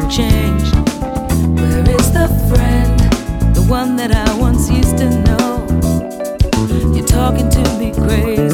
changed. Where is the friend, the one that I once used to know? You're talking to me crazy.